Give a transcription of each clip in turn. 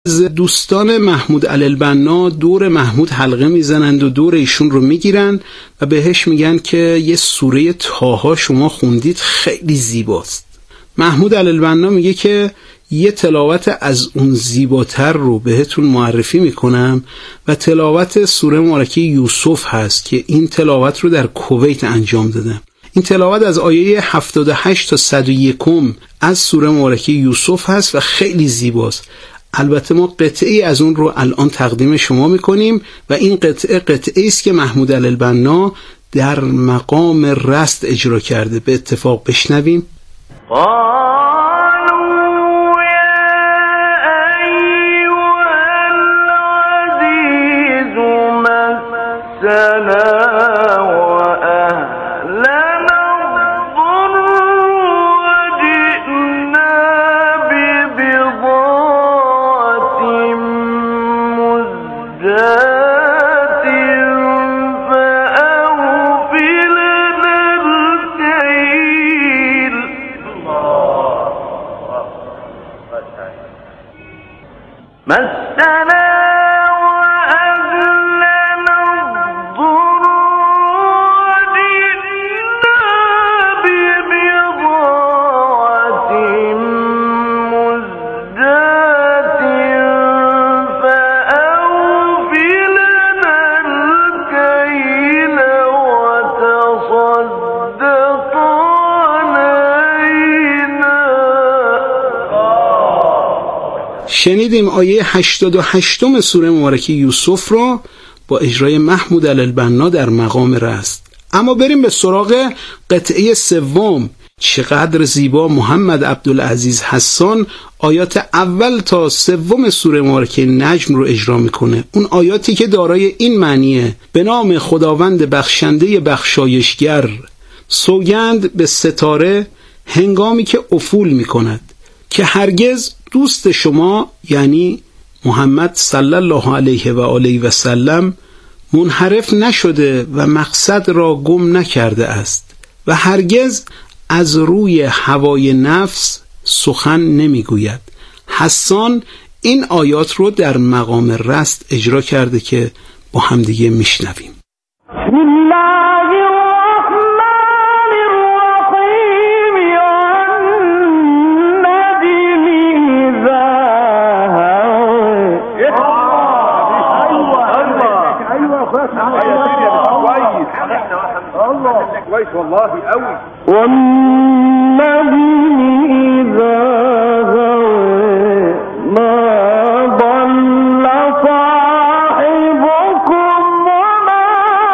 دوستان محمود علی البنا دور محمود حلقه میزنند و دور ایشون رو میگیرن و بهش میگن که یه سوره طه شما خوندید خیلی زیباست. محمود علی البنا میگه که یه تلاوت از اون زیباتر رو بهتون معرفی میکنم و تلاوت سوره مبارکه یوسف هست که این تلاوت رو در کویت انجام دادم. این تلاوت از آیه 78 تا 101 از سوره مبارکه یوسف هست و خیلی زیباست. البته ما قطعی از اون رو الان تقدیم شما میکنیم و این قطعی است که محمود علی البنا در مقام رست اجرا کرده. به اتفاق بشنویم. شنیدیم آیه 88 سوره مبارکه یوسف رو با اجرای محمود علی البنا در مقام رست. اما بریم به سراغ قطعه سوم. چقدر زیبا محمد عبدالعزیز حسان آیات اول تا سوم سوره مبارکه نجم رو اجرا میکنه. اون آیاتی که دارای این معنیه: به نام خداوند بخشنده بخشایشگر، سوگند به ستاره هنگامی که افول میکند که هرگز دوست شما یعنی محمد صلی الله علیه و آله و سلم منحرف نشده و مقصد را گم نکرده است و هرگز از روی هوای نفس سخن نمیگوید. حسان این آیات رو در مقام رست اجرا کرده که با هم دیگه میشنویم. والله قوي والنبي إذا هوى ما ضل صاحبكم وما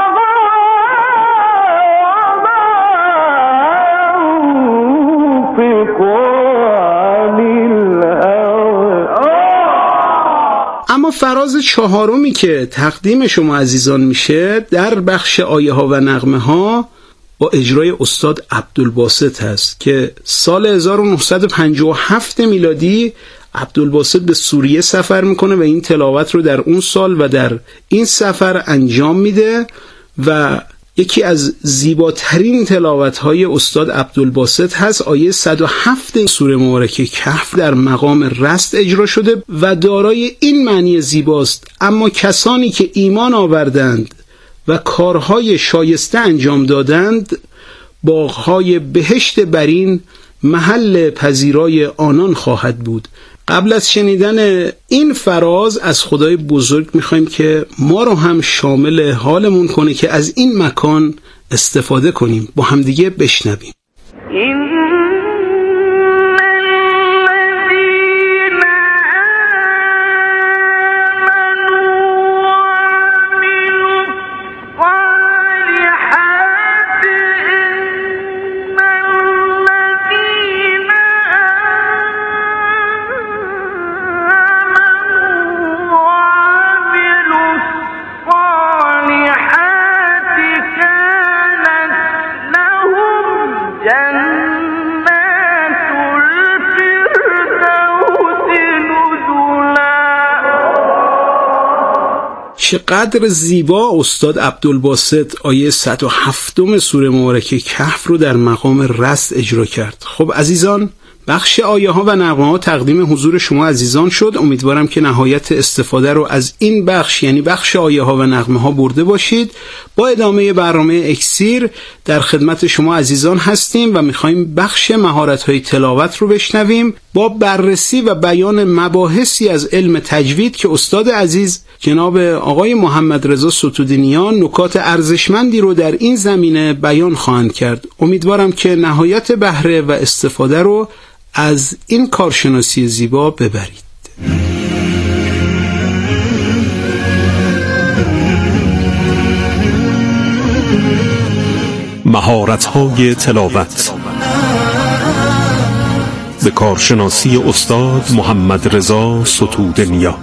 ينطق عن الهوى. اما فراز چهارمی که تقدیم شما عزیزان میشه در بخش آیه ها و نغمه ها با اجرای استاد عبدالباسط هست که سال 1957 میلادی عبدالباسط به سوریه سفر میکنه و این تلاوت رو در اون سال و در این سفر انجام میده و یکی از زیباترین تلاوت‌های استاد عبدالباسط هست. آیه 107 سوره مبارکه کهف در مقام رست اجرا شده و دارای این معنی زیباست: اما کسانی که ایمان آوردند و کارهای شایسته انجام دادند، باغهای بهشت برین محل پذیرای آنان خواهد بود. قبل از شنیدن این فراز از خدای بزرگ میخوایم که ما رو هم شامل حالمون کنه که از این مکان استفاده کنیم. با هم دیگه بشنویم. چقدر زیبا استاد عبدالباسط آیه 107 سوره مبارکه کهف رو در مقام رست اجرا کرد. خب عزیزان بخش آیه ها و نغمه ها تقدیم حضور شما عزیزان شد. امیدوارم که نهایت استفاده رو از این بخش، یعنی بخش آیه ها و نغمه ها، برده باشید. با ادامه برنامه اکسیر در خدمت شما عزیزان هستیم و میخواییم بخش مهارت های تلاوت رو بشنویم با بررسی و بیان مباحثی از علم تجوید که استاد عزیز جناب آقای محمد رضا ستودینیان نکات ارزشمندی رو در این زمینه بیان خواهند کرد. امیدوارم که نهایت بهره و استفاده رو از این کارشناسی زیبا ببرید. مهارت‌های تلاوت به کارشناسی استاد محمد رضا ستودنیا.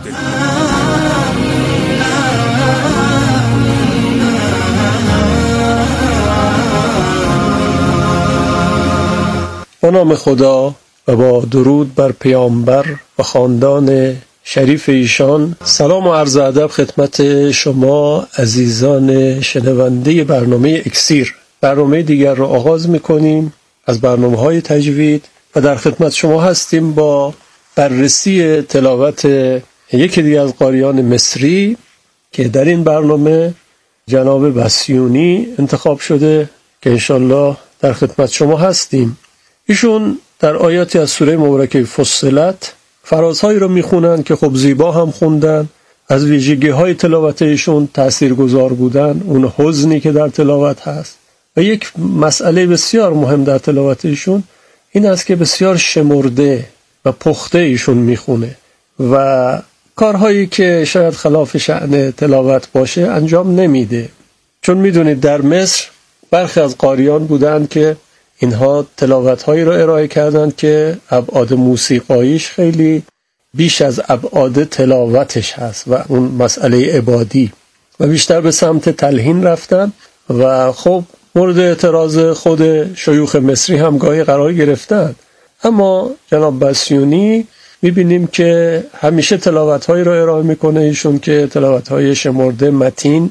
به نام خدا و با درود بر پیامبر و خاندان شریف ایشان، سلام و عرض ادب خدمت شما عزیزان شنونده برنامه اکسیر. برنامه دیگر رو آغاز میکنیم از برنامه‌های تجوید و در خدمت شما هستیم با بررسی تلاوت یکی دیگر از قاریان مصری که در این برنامه جناب بسیونی انتخاب شده که انشالله در خدمت شما هستیم. ایشون در آیاتی از سوره مبارکه فصلت فرازهایی رو میخونن که خب زیبا هم خوندن. از ویژگی های تلاوت ایشون تاثیرگذار بودن، اون حزنی که در تلاوت هست. و یک مسئله بسیار مهم در تلاوت ایشون این است که بسیار شمرده و پخته ایشون میخونه و کارهایی که شاید خلاف شأن تلاوت باشه انجام نمیده. چون میدونید در مصر برخی از قاریان بودند که اینها تلاوت‌هایی را ارائه کردند که ابعاد موسیقاییش خیلی بیش از ابعاد تلاوتش هست و اون مسئله عبادی و بیشتر به سمت تلحین رفتن و خب مورد اعتراض خود شیوخ مصری هم گاهی قرار گرفتن. اما جناب بسیونی میبینیم که همیشه تلاوت‌هایی را ارائه میکنه ایشون که تلاوت‌های شمرده، متین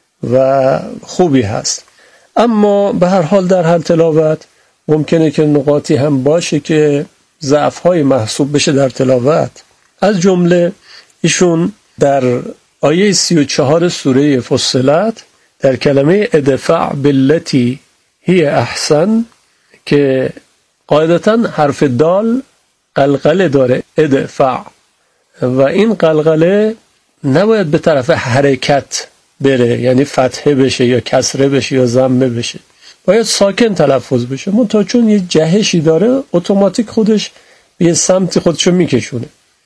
و خوبی هست. اما به هر حال در هر تلاوت ممکنه که نقاطی هم باشه که ضعف‌های محسوب بشه در تلاوت. از جمله ایشون در آیه 34 سوره فصلت در کلمه ادفع باللتی هی احسن که قاعدتاً حرف دال قلقله داره، ادفع، و این قلقله نباید به طرف حرکت بره، یعنی فتحه بشه یا کسره بشه یا ضمه بشه، باید ساکن تلفظ بشه. منتها چون یه جهشی داره اتوماتیک خودش به سمت خودشو میکشونه.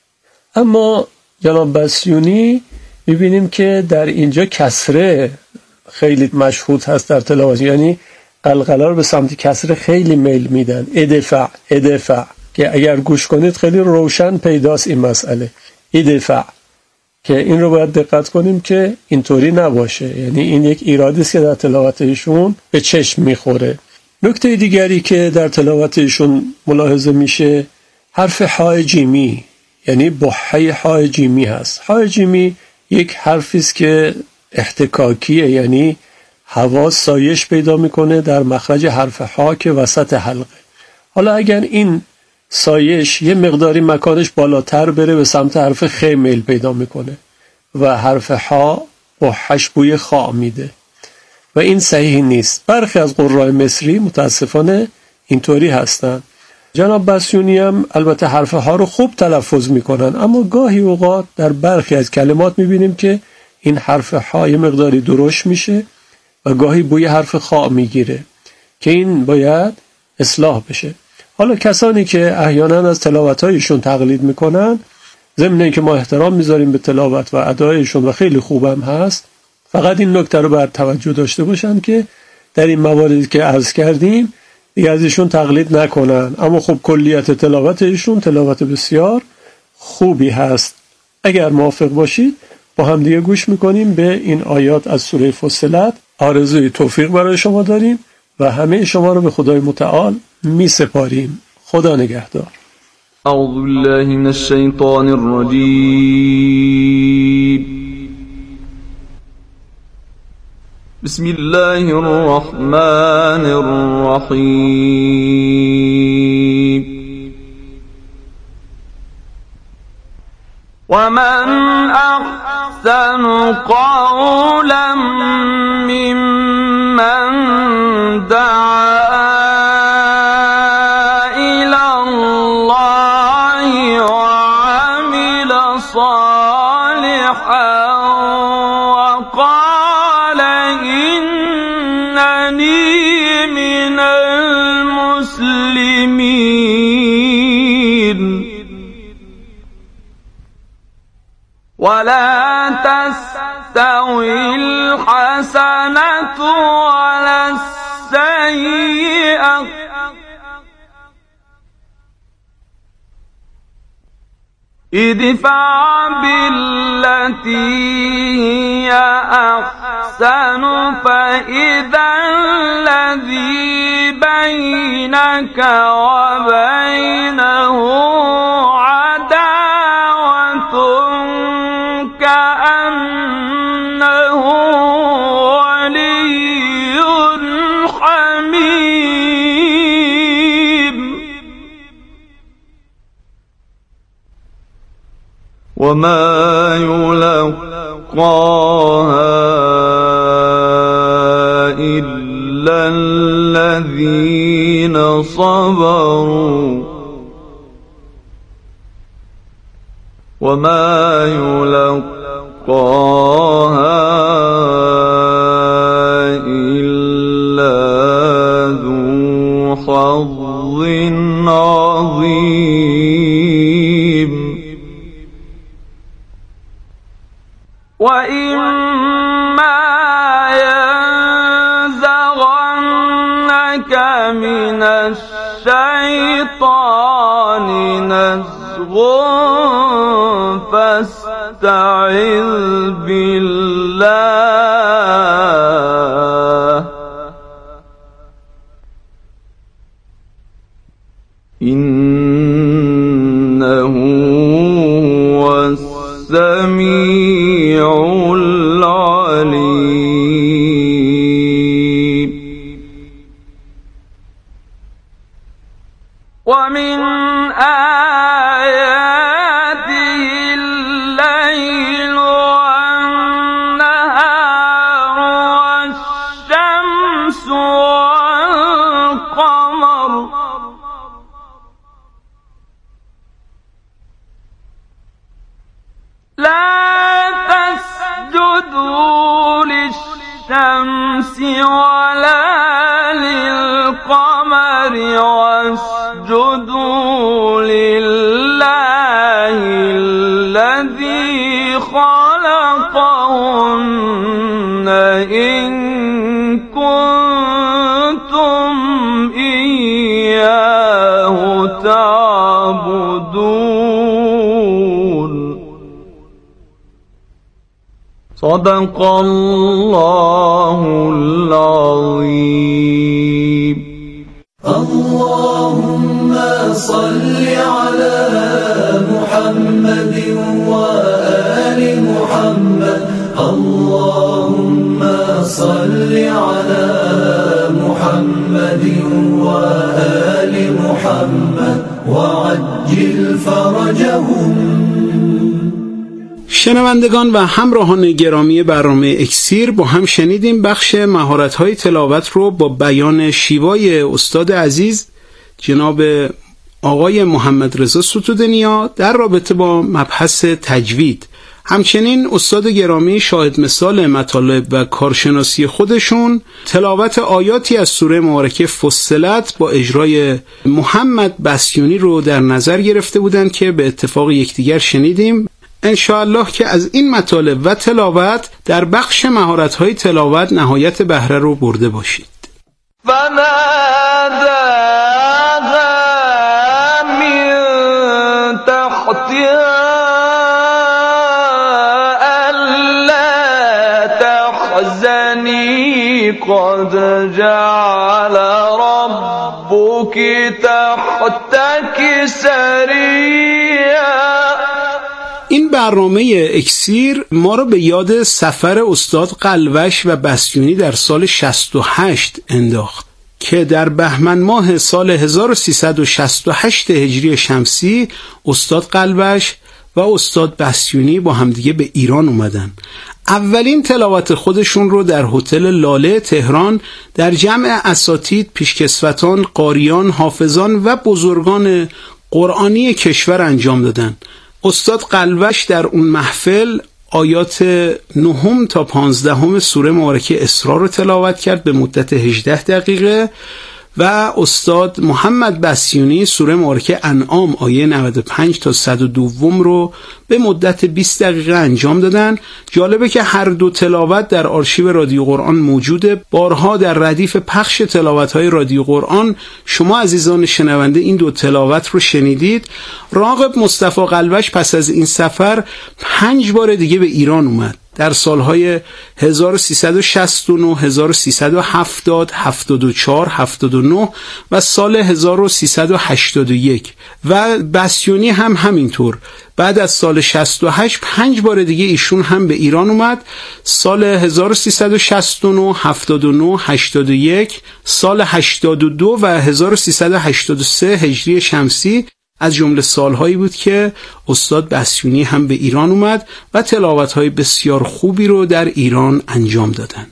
اما جناب بسیونی میبینیم که در اینجا کسره خیلی مشهود هست در تلاوت، یعنی قلقله رو به سمت کسره خیلی میل میدن. ادفع ادفع که اگر گوش کنید خیلی روشن پیداست این مسئله، ادفع، که این رو باید دقت کنیم که اینطوری نباشه. یعنی این یک ایرادی است که در تلاوت ایشون به چشم میخوره. نکته دیگری که در تلاوت ایشون ملاحظه میشه حرف های جیمی، یعنی بحه های جیمی هست. های جیمی یک حرفی است که احتکاکیه، یعنی هوا سایش پیدا میکنه در مخرج حرف ها که وسط حلقه. حالا اگر این سایش یه مقداری مکانش بالاتر بره به سمت حرف خ میل پیدا میکنه و حرف ها بحش بوی خا میده و این صحیح نیست. برخی از قرای مصری متاسفانه اینطوری هستن. جناب بسیونی هم البته حرف ها رو خوب تلفظ میکنن، اما گاهی اوقات در برخی از کلمات میبینیم که این حرف ها یه مقداری درشت میشه و گاهی بوی حرف خا میگیره که این باید اصلاح بشه. حالا کسانی که احیانا از تلاوت‌هایشون تقلید میکنن، ضمن اینکه ما احترام میذاریم به تلاوت و ادایشون و خیلی خوبم هست، فقط این نکته رو بر توجه داشته باشن که در این مواردی که عرض کردیم دیگه از ایشون تقلید نکنن. اما خب کلیت تلاوت ایشون تلاوت بسیار خوبی هست. اگر موافق باشید با هم دیگه گوش میکنیم به این آیات از سوره فصلت. آرزوی توفیق برای شما داریم و همه شما رو به خدای متعال می سپاریم. خدا نگهدار. اعوذ بالله من الشیطان الرجیم. بسم الله الرحمن الرحیم. ومن أحسن قولا ممن دعا إلى الله وعمل صالحا وقال إنني من المسلمين. ولا تستوي الحسنة ولا السيئة ادفع بالتي هي أحسن فإذا الذي بينك وبينه عداوة كأنه ولي حميم. وما يلقاها إلا الذين صبروا وما يلقاها إلا ذو حظ عظيم. وإما ينزغنك من الشيطان نزغ فاستعذ بالله إنه هو السميع العليم. ومن آياته الليل والنهار والشمس والقمر لا تسجدوا للشمس ولا للقمر واسجدوا لله الذي خلقهن إن كنتم إياه تعبدون. صدق الله العظيم. اللهم صل على محمد وآل محمد. اللهم صل على محمد وآل محمد وعجل فرجهم. شنوندگان و همراهان گرامی برنامه اکسیر، با هم شنیدیم بخش مهارت‌های تلاوت رو با بیان شیوای استاد عزیز جناب آقای محمد رضا ستودنیا در رابطه با مبحث تجوید. همچنین استاد گرامی شاهد مثال مطالب و کارشناسی خودشون تلاوت آیاتی از سوره مبارکه فصلت با اجرای محمد بسیونی رو در نظر گرفته بودند که به اتفاق یکدیگر شنیدیم. انشاءالله که از این مطالب و تلاوت در بخش مهارت‌های تلاوت نهایت بهره رو برده باشید. فناداها من تحتها ألا تحزني قد جعل ربك تحتك سريا. این برنامه اکسیر ما رو به یاد سفر استاد قلوش و بسیونی در سال 68 انداخت که در بهمن ماه سال 1368 هجری شمسی استاد قلوش و استاد بسیونی با همدیگه به ایران اومدن. اولین تلاوت خودشون رو در هتل لاله تهران در جمع اساتید، پیشکسوتان، قاریان، حافظان و بزرگان قرآنی کشور انجام دادن. استاد قلوش در اون محفل آیات 9 تا 15 سوره مبارکه اسراء رو تلاوت کرد به مدت 18 دقیقه و استاد محمد بسیونی سوره مبارکه انعام آیه 95 تا 102 رو به مدت 20 دقیقه انجام دادن. جالبه که هر دو تلاوت در آرشیو رادیو قرآن موجوده. بارها در ردیف پخش تلاوت‌های رادیو قرآن شما عزیزان شنونده این دو تلاوت رو شنیدید. راغب مصطفی قلوش پس از این سفر 5 بار دیگه به ایران اومد. در سالهای 1369، 1370، 74، 79 و سال 1381 و بسیونی هم همینطور. بعد از سال 68 5 بار دیگه ایشون هم به ایران اومد. سال 1369، 79، 81، سال 82 و 1383 هجری شمسی از جمله سالهایی بود که استاد بسیونی هم به ایران اومد و تلاوت‌های بسیار خوبی رو در ایران انجام دادن.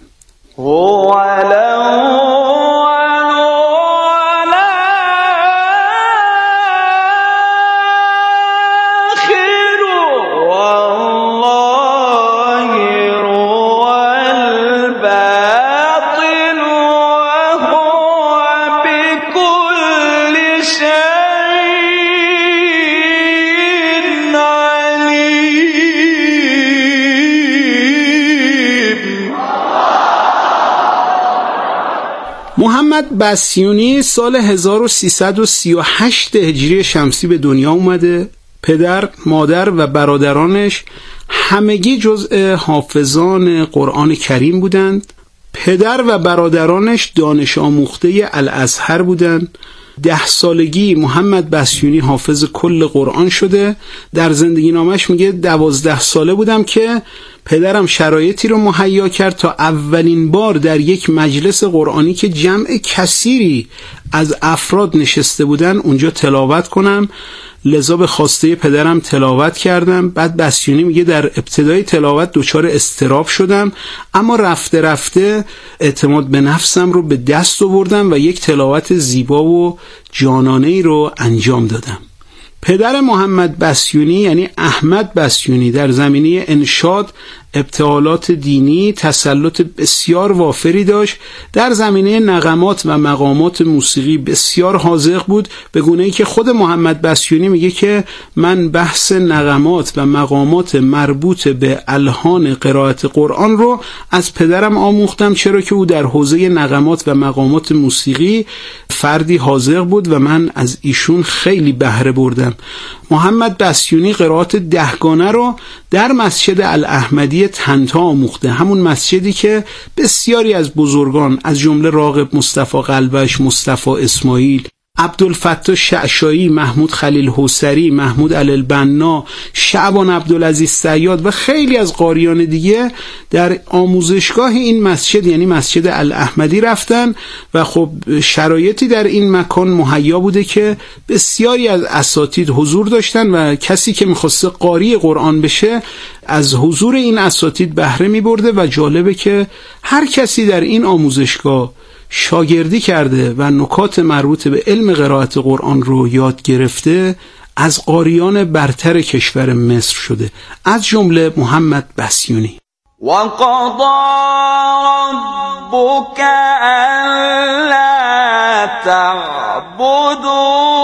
محمد بسیونی سال 1338 هجری شمسی به دنیا اومده. پدر، مادر و برادرانش همگی جزء حافظان قرآن کریم بودند. پدر و برادرانش دانش آموخته الازهر بودند. 10 سالگی محمد بسیونی حافظ کل قرآن شده. در زندگی نامش میگه 12 ساله بودم که پدرم شرایطی رو مهیا کرد تا اولین بار در یک مجلس قرآنی که جمع کثیری از افراد نشسته بودن اونجا تلاوت کنم. لذا به خواسته پدرم تلاوت کردم. بعد بسیونی میگه در ابتدای تلاوت دچار اضطراب شدم، اما رفته رفته اعتماد به نفسم رو به دست آوردم و یک تلاوت زیبا و جانانه‌ای رو انجام دادم. پدر محمد بسیونی یعنی احمد بسیونی در زمینه انشاد، ابتهالات دینی تسلط بسیار وافری داشت. در زمینه نغمات و مقامات موسیقی بسیار حاذق بود، به گونه‌ای که خود محمد بسیونی میگه که من بحث نغمات و مقامات مربوط به الحان قرائت قرآن رو از پدرم آموختم، چرا که او در حوزه نغمات و مقامات موسیقی فردی حاذق بود و من از ایشون خیلی بهره بردم. محمد بسیونی قرائت 10 گانه رو در مسجد الاحمدی طنطا آموخته، همون مسجدی که بسیاری از بزرگان از جمله راغب مصطفی قلوش، مصطفی اسماعیل، عبدالفتاح شعشایی، محمود خلیل حوصری، محمود علالبنا، شعبان عبدالعزیز صیاد و خیلی از قاریان دیگه در آموزشگاه این مسجد یعنی مسجد الاحمدی رفتن و خب شرایطی در این مکان مهیا بوده که بسیاری از اساتید حضور داشتن و کسی که میخواسته قاری قرآن بشه از حضور این اساتید بهره میبرده و جالبه که هر کسی در این آموزشگاه شاگردی کرده و نکات مربوط به علم قرائت قرآن رو یاد گرفته از قاریان برتر کشور مصر شده، از جمله محمد بسیونی. وَقَضَى رَبُّكَ أَلَّا تَعْبُدُوا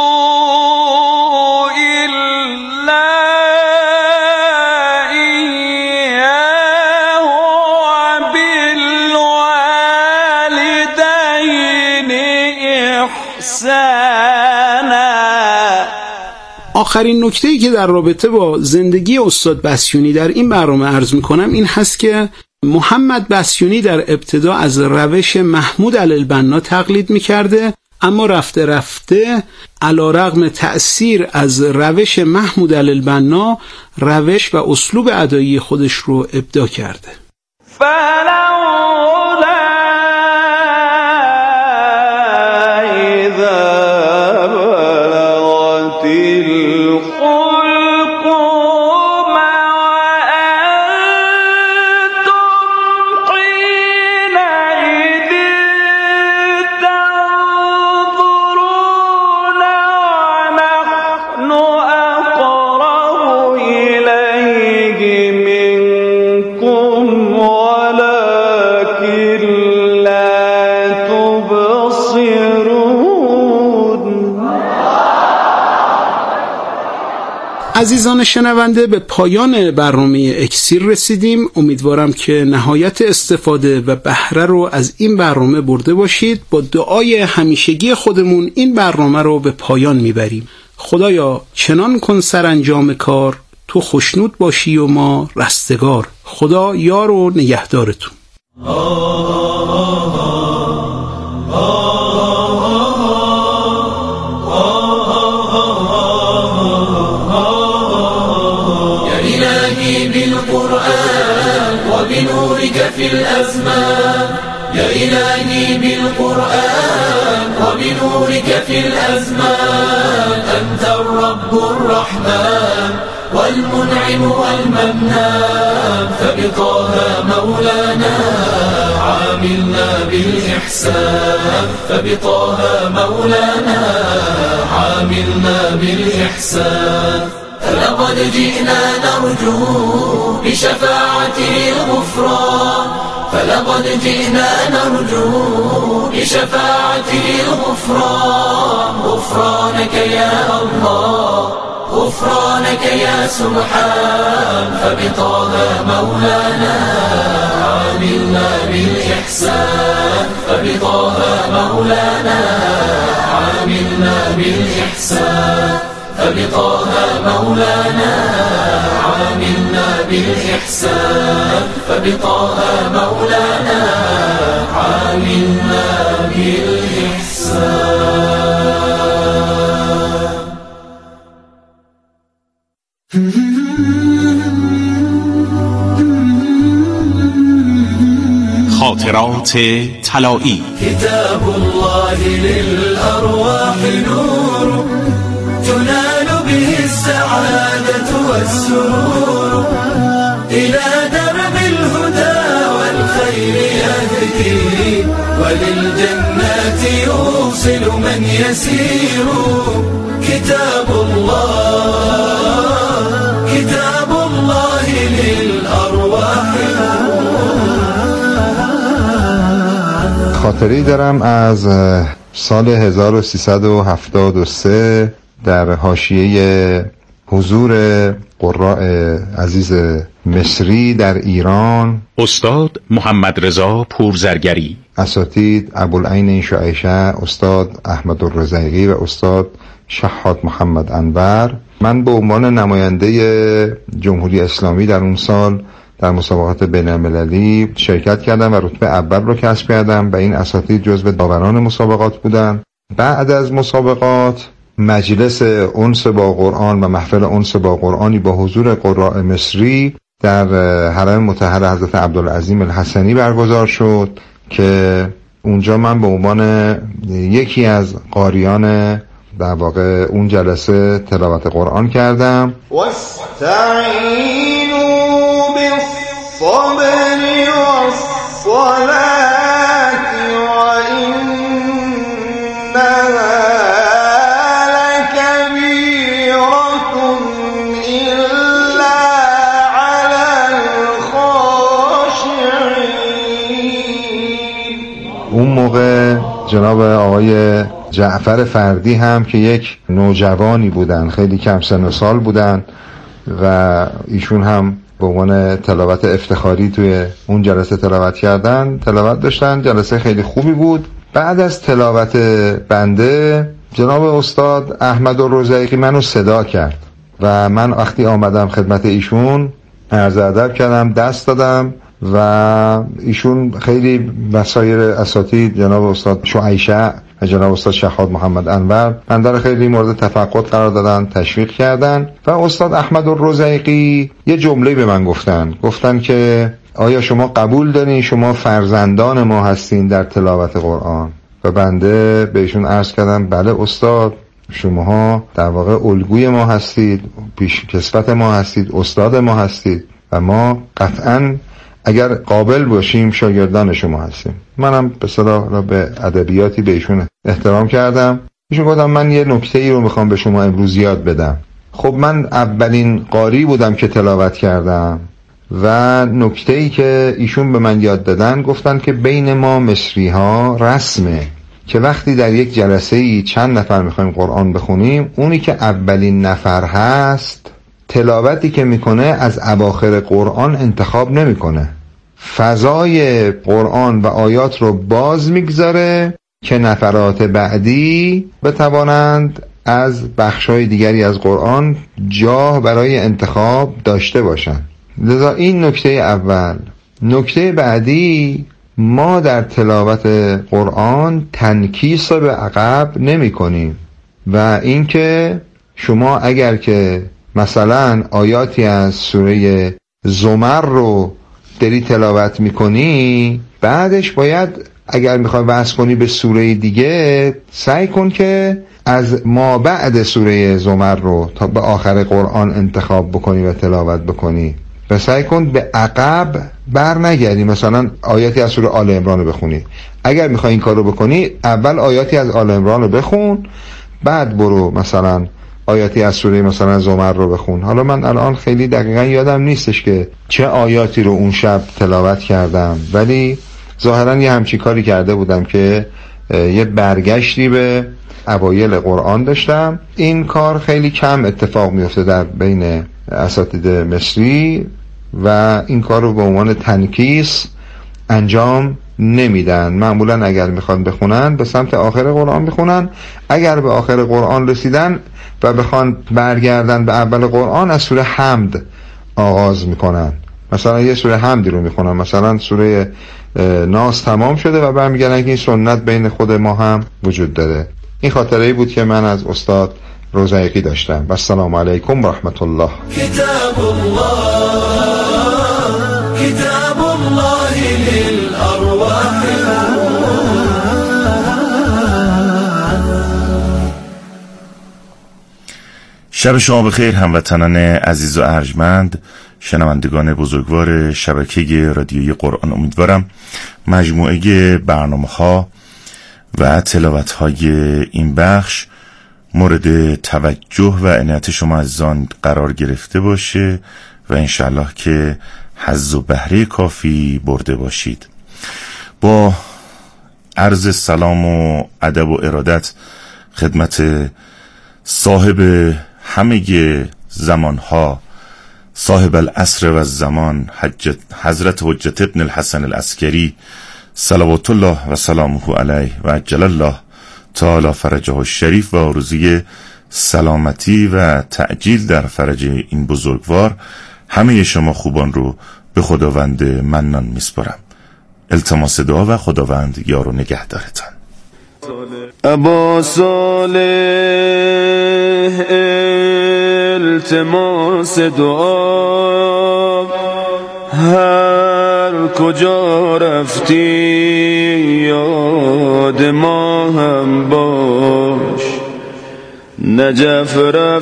آخرین نکته‌ای که در رابطه با زندگی استاد بسیونی در این برنامه عرض می‌کنم این هست که محمد بسیونی در ابتدا از روش محمود علالبنا تقلید می‌کرده، اما رفته رفته علی‌رغم تأثیر از روش محمود علالبنا روش و اسلوب ادایی خودش رو ابداع کرده. الحلقوم عزیزان شنونده، به پایان برنامه اکسیر رسیدیم. امیدوارم که نهایت استفاده و بهره رو از این برنامه برده باشید. با دعای همیشگی خودمون این برنامه رو به پایان میبریم. خدایا چنان کن سرانجام کار، تو خوشنود باشی و ما رستگار. خدا یار و نگهدارتون. وبنورك في الأزمان، يا إلهي بالقرآن وبنورك في الأزمان، أنت الرب الرحمن والمنعم والمنان، فبطه مولانا عاملنا بالإحسان، فبطه مولانا عاملنا بالإحسان. فلقد جئنا نرجو بشفاعته الغفران، فلقد جئنا نرجو بشفاعته الغفران. غفرانك يا الله، غفرانك يا سبحان، فبطه مولانا عاملنا بالإحسان، فبطه مولانا عاملنا بالإحسان، فبطه مولانا عاملنا بالإحسان، فبطه مولانا عاملنا بالإحسان. خاطرات طلایی. كتاب الله للأرواح نور، تنال به السعادة والسرور، إلى درب الهدى والخير يهدي، وللجنات يوصل من يسير. كتاب الله، كتاب الله للأرواح. خاطری دارم از سال 1373 در حاشیه حضور قراء عزیز مصری در ایران، استاد محمد رضا پورزرگری، اساتید ابوالعین شعیشه، استاد احمد الرزیقی و استاد شحات محمد انور. من به عنوان نماینده جمهوری اسلامی در اون سال در مسابقات بین‌المللی شرکت کردم و رتبه اول رو کسب کردم و این اساتید جزو داوران مسابقات بودن. بعد از مسابقات مجلس انس با قرآن و محفل انس با قرآنی با حضور قراء مصری در حرم مطهر حضرت عبدالعظیم الحسنی برگزار شد که اونجا من به عنوان یکی از قاریان در واقع اون جلسه تلاوت قرآن کردم. واستعینوا بالصبر والصلاة وإنها لكبيرة إلا على الخاشعين. اون موقع جناب آقای جعفر فردی هم که یک نوجوانی بودن، خیلی کم سن و سال بودن و ایشون هم به عنوان تلاوت افتخاری توی اون جلسه تلاوت کردن، تلاوت داشتن. جلسه خیلی خوبی بود. بعد از تلاوت بنده جناب استاد احمد الرزیقی منو صدا کرد و من وقتی آمدم خدمت ایشون عرض ادب کردم، دست دادم و ایشون خیلی وسایر اساتید جناب استاد شعیشه و جناب استاد شحات محمد انور بنده رو خیلی مورد تفقد قرار دادن، تشویق کردن و استاد احمد الرزیقی یه جمله به من گفتن که آیا شما قبول دارین شما فرزندان ما هستین در تلاوت قرآن؟ و بنده بهشون عرض کردم بله استاد، شماها در واقع الگوی ما هستید، پیشکسوت ما هستید، استاد ما هستید و ما قطعاً اگر قابل باشیم شاگردان شما هستیم. منم به صلاح به ادبیاتی به ایشون احترام کردم. ایشون گفتم من یه نکته‌ای رو میخوام به شما امروز یاد بدم. خب من اولین قاری بودم که تلاوت کردم و نکته‌ای که ایشون به من یاد دادن گفتن که بین ما مصری ها رسمه که وقتی در یک جلسه‌ای چند نفر میخوایم قرآن بخونیم، اونی که اولین نفر هست تلاوتی که میکنه از اواخر قرآن انتخاب نمیکنه، فضای قرآن و آیات رو باز میگذاره که نفرات بعدی بتوانند از بخشای دیگری از قرآن جا برای انتخاب داشته باشند. لذا این نکته اول. نکته بعدی، ما در تلاوت قرآن تنکیس به عقب نمی کنیم و اینکه شما اگر که مثلا آیاتی از سوره زمر رو داری تلاوت میکنی، بعدش باید اگر میخوای وصل کنی به سوره دیگه سعی کن که از ما بعد سوره زمر رو تا به آخر قرآن انتخاب بکنی و تلاوت بکنی و سعی کن به عقب بر نگردی. مثلا آیاتی از سوره آل عمران رو بخونی، اگر میخوای این کار رو بکنی اول آیاتی از آل عمران رو بخون، بعد برو مثلا آیاتی از سوره مثلا زمر رو بخون. حالا من الان خیلی دقیقا یادم نیستش که چه آیاتی رو اون شب تلاوت کردم، ولی ظاهرا یه همچی کاری کرده بودم که یه برگشتی به اوایل قرآن داشتم. این کار خیلی کم اتفاق میفته در بین اساتید مصری و این کار رو به عنوان تنکیس انجام نمیدن. معمولا اگر میخوان بخونن به سمت آخر قرآن بخونن، اگر به آخر قرآن رسیدن و بخوان برگردن به اول قرآن از سوره حمد آغاز میکنن. مثلا یه سوره حمدی رو میخونن، مثلا سوره ناس تمام شده و برمیگردن که این سنت بین خود ما هم وجود داره. این خاطره‌ای بود که من از استاد روزایقی داشتم. و السلام علیکم و رحمت الله. كتاب الله للأرواح. شب شما بخیر هموطنان عزیز و ارجمند، شنوندگان بزرگوار شبکه رادیویی قرآن. امیدوارم مجموعه برنامه‌ها و تلاوت‌های این بخش مورد توجه و عنایت شما عزیزان قرار گرفته باشه و انشالله که حظ و بهره کافی برده باشید. با عرض سلام و ادب و ارادت خدمت صاحب همه زمانها، صاحب العصر و الزمان، حضرت حجت ابن الحسن العسکری صلوات الله و سلامه علیه و عجل الله تعالی فرجه الشریف و آرزوی سلامتی و تعجیل در فرج این بزرگوار همه شما خوبان رو به خداوند منان میسپارم. التماس دعا و خداوند یار و نگهدارتان. ابا صالح التماس دعا، هر کجا رفتی یاد ما هم باش. نجف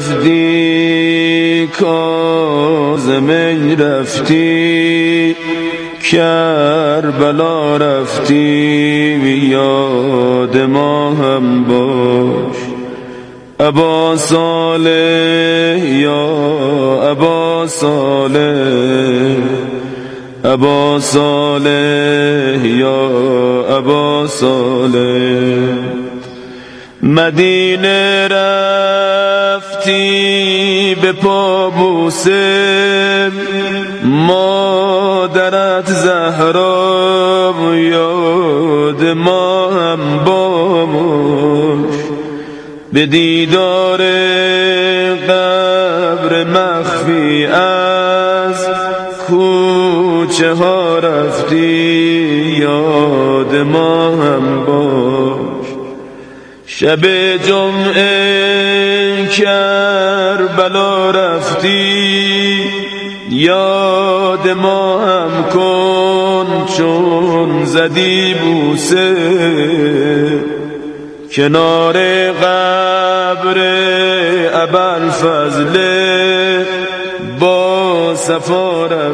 رفتی کاظمی رفتی، کربلا رفتی یاد ما هم باش. ابا صالح یا ابا صالح، ابا صالح یا ابا صالح. مدینه رفتی به پا بوسه، مادرت زهرا یاد ما هم باش. به دیدار قبر مخفی از کوچه ها رفتی یاد ما هم باش. شب جمعه کربلا رفتی یاد ما هم کن چون زدی بوسه. کنار قبر ابوالفضل با صفا